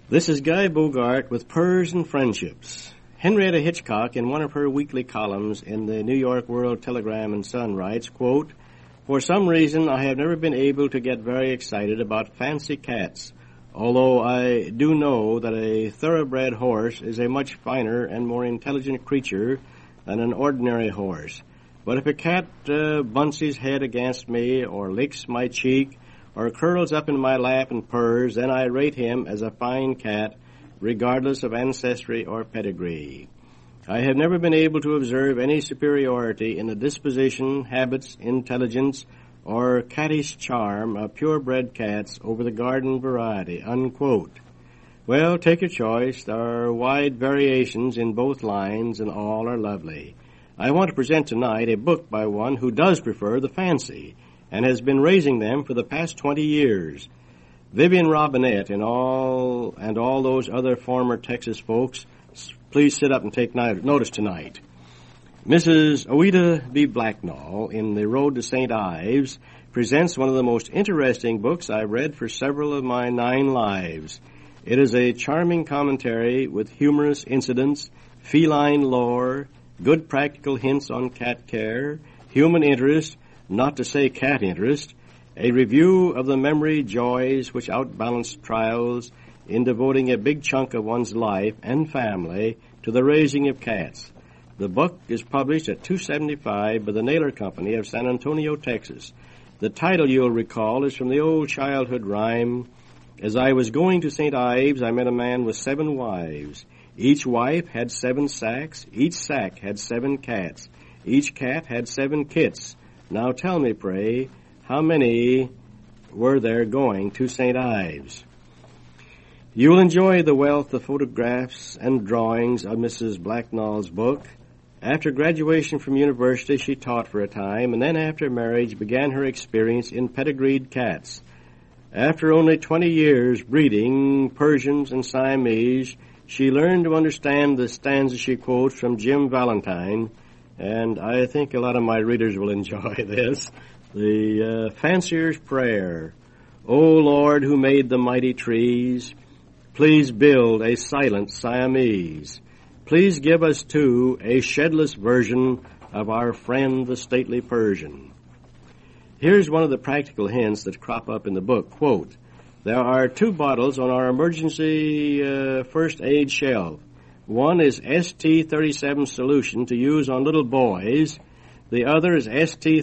This is Guy Bogart with Purrs and Friendships. Henrietta Hitchcock, in one of her weekly columns in the New York World Telegram and Sun, writes, quote, "For some reason I have never been able to get very excited about fancy cats, although I do know that a thoroughbred horse is a much finer and more intelligent creature than an ordinary horse. But if a cat bunts his head against me or licks my cheek or curls up in my lap and purrs, then I rate him as a fine cat, regardless of ancestry or pedigree. I have never been able to observe any superiority in the disposition, habits, intelligence, or cattish charm of purebred cats over the garden variety," unquote. Well, take your choice. There are wide variations in both lines, and all are lovely. I want to present tonight a book by one who does prefer the fancy, and has been raising them for the past 20 years. Vivian Robinette and all those other former Texas folks, please sit up and take notice tonight. Mrs. Ouida B. Blacknall, in The Road to St. Ives, presents one of the most interesting books I've read for several of my 9 lives. It is a charming commentary with humorous incidents, feline lore, good practical hints on cat care, human interest, not to say cat interest, a review of the memory joys which outbalance trials in devoting a big chunk of one's life and family to the raising of cats. The book is published at $2.75 by the Naylor Company of San Antonio, Texas. The title, you'll recall, is from the old childhood rhyme, "As I was going to St. Ives, I met a man with 7 wives. Each wife had 7 sacks, each sack had 7 cats, each cat had 7 kits. Now tell me, pray, how many were there going to St. Ives?" You'll enjoy the wealth of photographs and drawings of Mrs. Blacknall's book. After graduation from university, she taught for a time, and then after marriage began her experience in pedigreed cats. After only 20 years breeding Persians and Siamese, she learned to understand the stanza she quotes from Jim Valentine, and I think a lot of my readers will enjoy this. The Fancier's Prayer. "O Lord, who made the mighty trees, please build a silent Siamese. Please give us, too, a shedless version of our friend the stately Persian." Here's one of the practical hints that crop up in the book. Quote, "There are 2 bottles on our emergency first aid shelf. One is ST37 solution to use on little boys. The other is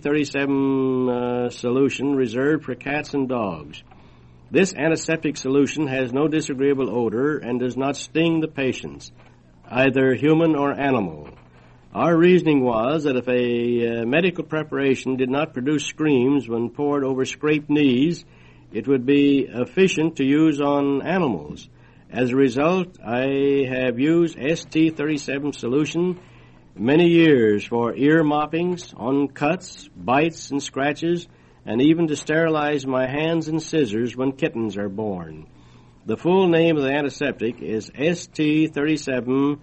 ST37 solution reserved for cats and dogs. This antiseptic solution has no disagreeable odor and does not sting the patients, either human or animal. Our reasoning was that if a medical preparation did not produce screams when poured over scraped knees, it would be efficient to use on animals. As a result, I have used ST37 solution many years for ear moppings, on cuts, bites, and scratches, and even to sterilize my hands and scissors when kittens are born. The full name of the antiseptic is ST37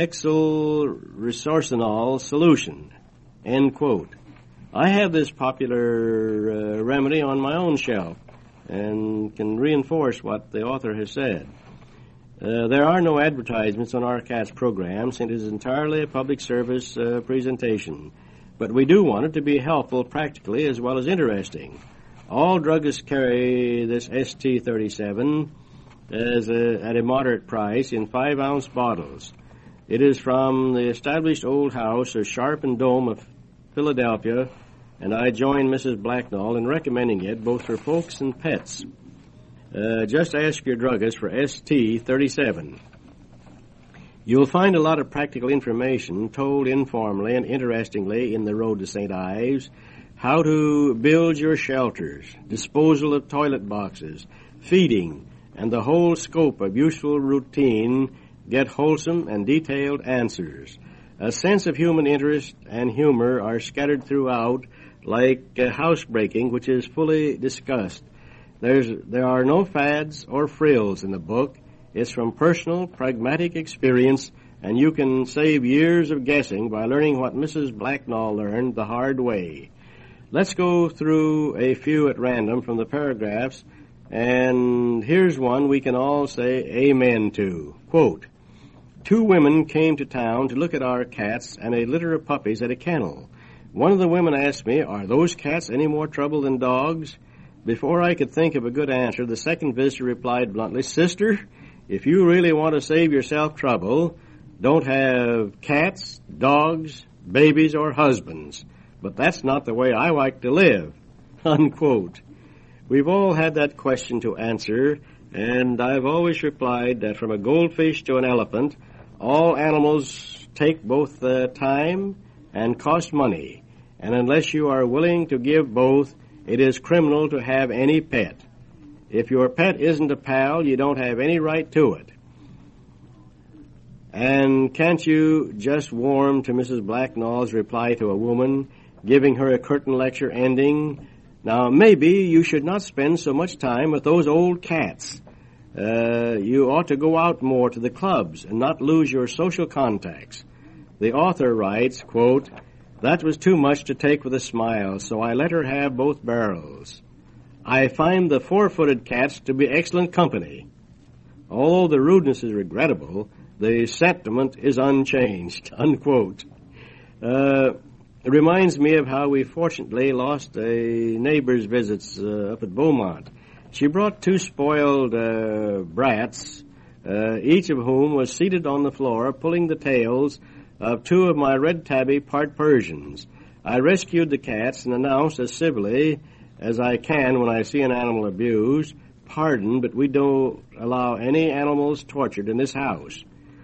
hexylresorcinol solution." End quote. I have this popular remedy on my own shelf and can reinforce what the author has said. There are no advertisements on our CATS program, since it is entirely a public service presentation. But we do want it to be helpful practically as well as interesting. All druggists carry this ST37 at a moderate price in 5-ounce bottles. It is from the established old house of Sharp and Dome of Philadelphia, and I join Mrs. Blacknall in recommending it both for folks and pets. Just ask your druggist for ST37. You'll find a lot of practical information told informally and interestingly in The Road to St. Ives. How to build your shelters, disposal of toilet boxes, feeding, and the whole scope of useful routine get wholesome and detailed answers. A sense of human interest and humor are scattered throughout, like housebreaking, which is fully discussed. There are no fads or frills in the book. It's from personal, pragmatic experience, and you can save years of guessing by learning what Mrs. Blacknall learned the hard way. Let's go through a few at random from the paragraphs And here's one we can all say amen to. Quote, 2 women came to town to look at our cats and a litter of puppies at a kennel. One of the women asked me, are those cats any more trouble than dogs? Before I could think of a good answer, the second visitor replied bluntly, Sister, if you really want to save yourself trouble, don't have cats, dogs, babies, or husbands. But that's not the way I like to live. Unquote. We've all had that question to answer, and I've always replied that from a goldfish to an elephant, all animals take both time and cost money, and unless you are willing to give both, it is criminal to have any pet. If your pet isn't a pal, you don't have any right to it. And can't you just warm to Mrs. Blacknall's reply to a woman, giving her a curtain lecture ending, now maybe you should not spend so much time with those old cats. You ought to go out more to the clubs and not lose your social contacts. The author writes, quote, that was too much to take with a smile, so I let her have both barrels. I find the 4-footed cats to be excellent company. Although the rudeness is regrettable, the sentiment is unchanged, unquote. It reminds me of how we fortunately lost a neighbor's visits up at Beaumont. She brought 2 spoiled brats, each of whom was seated on the floor pulling the tails of 2 of my red tabby part Persians. I rescued the cats and announced as civilly as I can when I see an animal abused, pardon, but we don't allow any animals tortured in this house.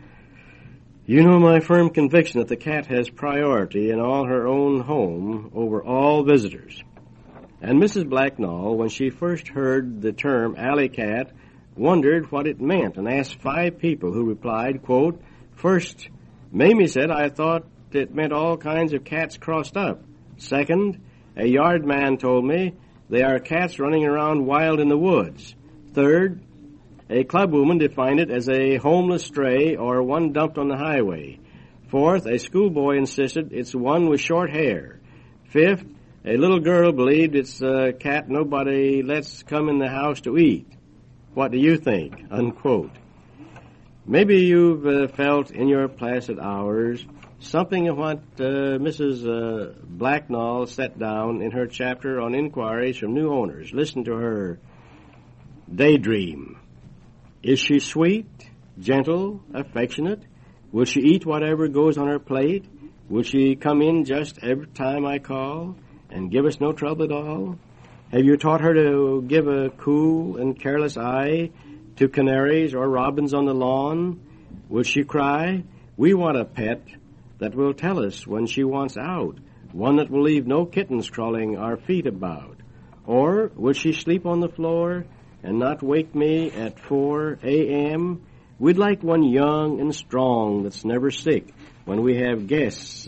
You know my firm conviction that the cat has priority in all her own home over all visitors. And Mrs. Blacknall, when she first heard the term alley cat, wondered what it meant and asked 5 people who replied, quote, first, Mamie said I thought it meant all kinds of cats crossed up. Second, a yard man told me they are cats running around wild in the woods. Third, a clubwoman defined it as a homeless stray or one dumped on the highway. Fourth, a schoolboy insisted it's one with short hair. Fifth, a little girl believed it's a cat nobody lets come in the house to eat. What do you think? Unquote. Maybe you've felt in your placid hours something of what Mrs. Blacknall set down in her chapter on inquiries from new owners. Listen to her daydream. Is she sweet, gentle, affectionate? Will she eat whatever goes on her plate? Will she come in just every time I call and give us no trouble at all? Have you taught her to give a cool and careless eye to canaries or robins on the lawn? Will she cry? We want a pet that will tell us when she wants out, one that will leave no kittens crawling our feet about. Or will she sleep on the floor and not wake me at 4 a.m.? We'd like one young and strong that's never sick when we have guests.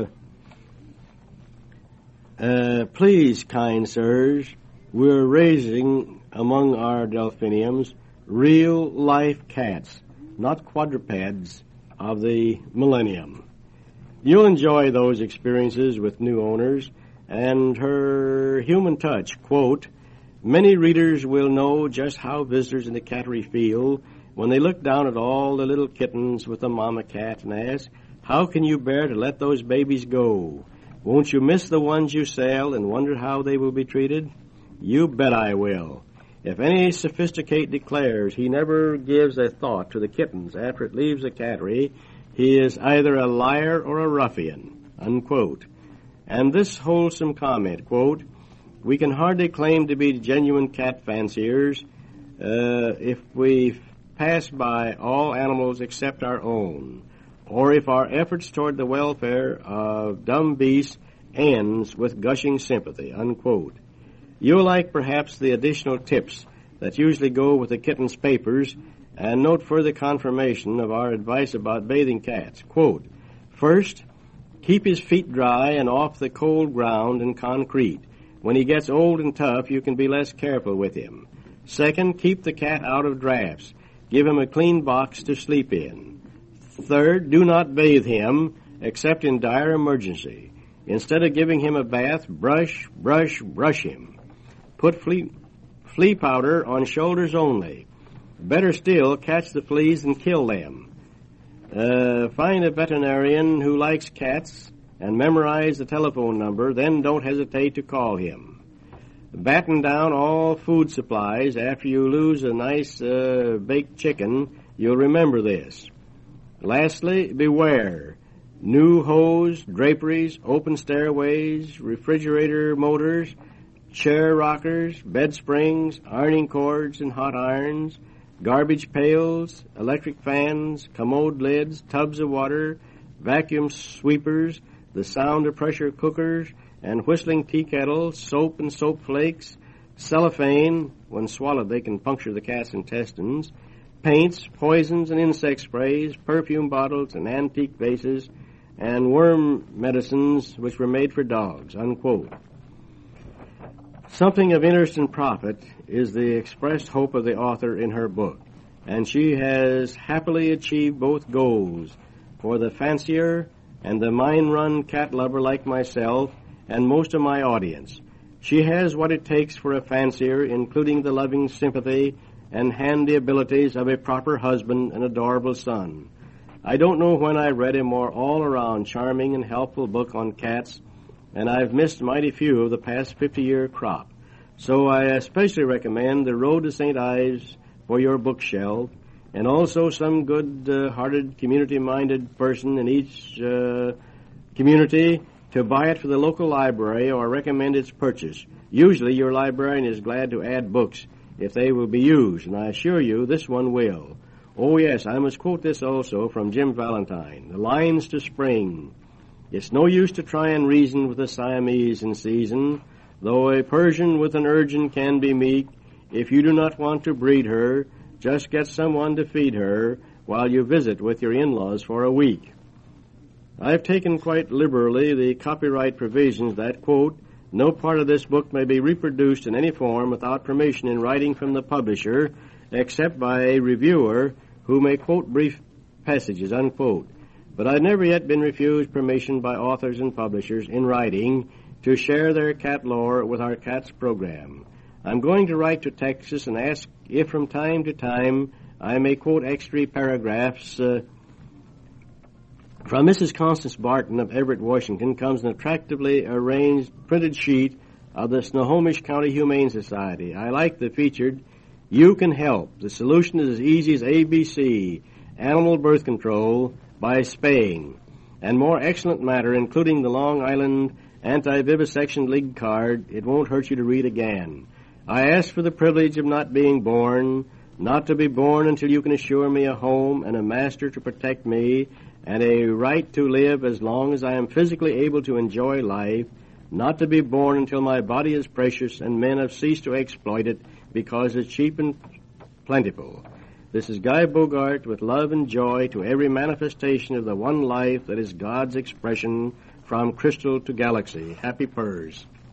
Please, kind sirs, we're raising among our delphiniums real-life cats, not quadrupeds of the millennium. You'll enjoy those experiences with new owners and her human touch. Quote, many readers will know just how visitors in the cattery feel when they look down at all the little kittens with the mama cat and ask, how can you bear to let those babies go? Won't you miss the ones you sell and wonder how they will be treated? You bet I will. If any sophisticate declares he never gives a thought to the kittens after it leaves the cattery, he is either a liar or a ruffian, unquote. And this wholesome comment, quote, we can hardly claim to be genuine cat fanciers if we pass by all animals except our own, or if our efforts toward the welfare of dumb beasts ends with gushing sympathy, unquote. You'll like perhaps the additional tips that usually go with the kitten's papers and note further confirmation of our advice about bathing cats. Quote, first, keep his feet dry and off the cold ground and concrete. When he gets old and tough, you can be less careful with him. Second, keep the cat out of drafts. Give him a clean box to sleep in. Third, do not bathe him except in dire emergency. Instead of giving him a bath, brush him. Put flea powder on shoulders only. Better still, catch the fleas and kill them. Find a veterinarian who likes cats and memorize the telephone number, then don't hesitate to call him. Batten down all food supplies. After you lose a nice baked chicken, you'll remember this. Lastly, beware. New hose, draperies, open stairways, refrigerator motors, chair rockers, bed springs, ironing cords and hot irons, garbage pails, electric fans, commode lids, tubs of water, vacuum sweepers, the sound of pressure cookers, and whistling tea kettles, soap and soap flakes, cellophane, when swallowed they can puncture the cat's intestines, paints, poisons and insect sprays, perfume bottles and antique vases, and worm medicines which were made for dogs, unquote. Something of interest and profit is the expressed hope of the author in her book, and she has happily achieved both goals for the fancier and the mine-run cat lover like myself and most of my audience. She has what it takes for a fancier, including the loving sympathy and handy abilities of a proper husband and adorable son. I don't know when I read a more all-around charming and helpful book on cats, and I've missed mighty few of the past 50-year crop. So I especially recommend The Road to St. Ives for your bookshelf, and also some good-hearted, community-minded person in each community to buy it for the local library or recommend its purchase. Usually your librarian is glad to add books if they will be used, and I assure you this one will. Oh, yes, I must quote this also from Jim Valentine, The Lines to Spring. It's no use to try and reason with a Siamese in season, though a Persian with an urchin can be meek. If you do not want to breed her, just get someone to feed her while you visit with your in-laws for a week. I've taken quite liberally the copyright provisions that, quote, no part of this book may be reproduced in any form without permission in writing from the publisher, except by a reviewer who may quote brief passages, unquote. But I've never yet been refused permission by authors and publishers in writing to share their cat lore with our cats program. I'm going to write to Texas and ask if from time to time I may quote extra paragraphs. From Mrs. Constance Barton of Everett, Washington, comes an attractively arranged printed sheet of the Snohomish County Humane Society. I like the featured, You Can Help. The solution is as easy as ABC, animal birth control by spaying, and more excellent matter, including the Long Island Anti-Vivisection League card. It won't hurt you to read again. I ask for the privilege of not being born, not to be born until you can assure me a home and a master to protect me, and a right to live as long as I am physically able to enjoy life, not to be born until my body is precious and men have ceased to exploit it because it's cheap and plentiful. This is Guy Bogart with love and joy to every manifestation of the one life that is God's expression from crystal to galaxy. Happy Purrs.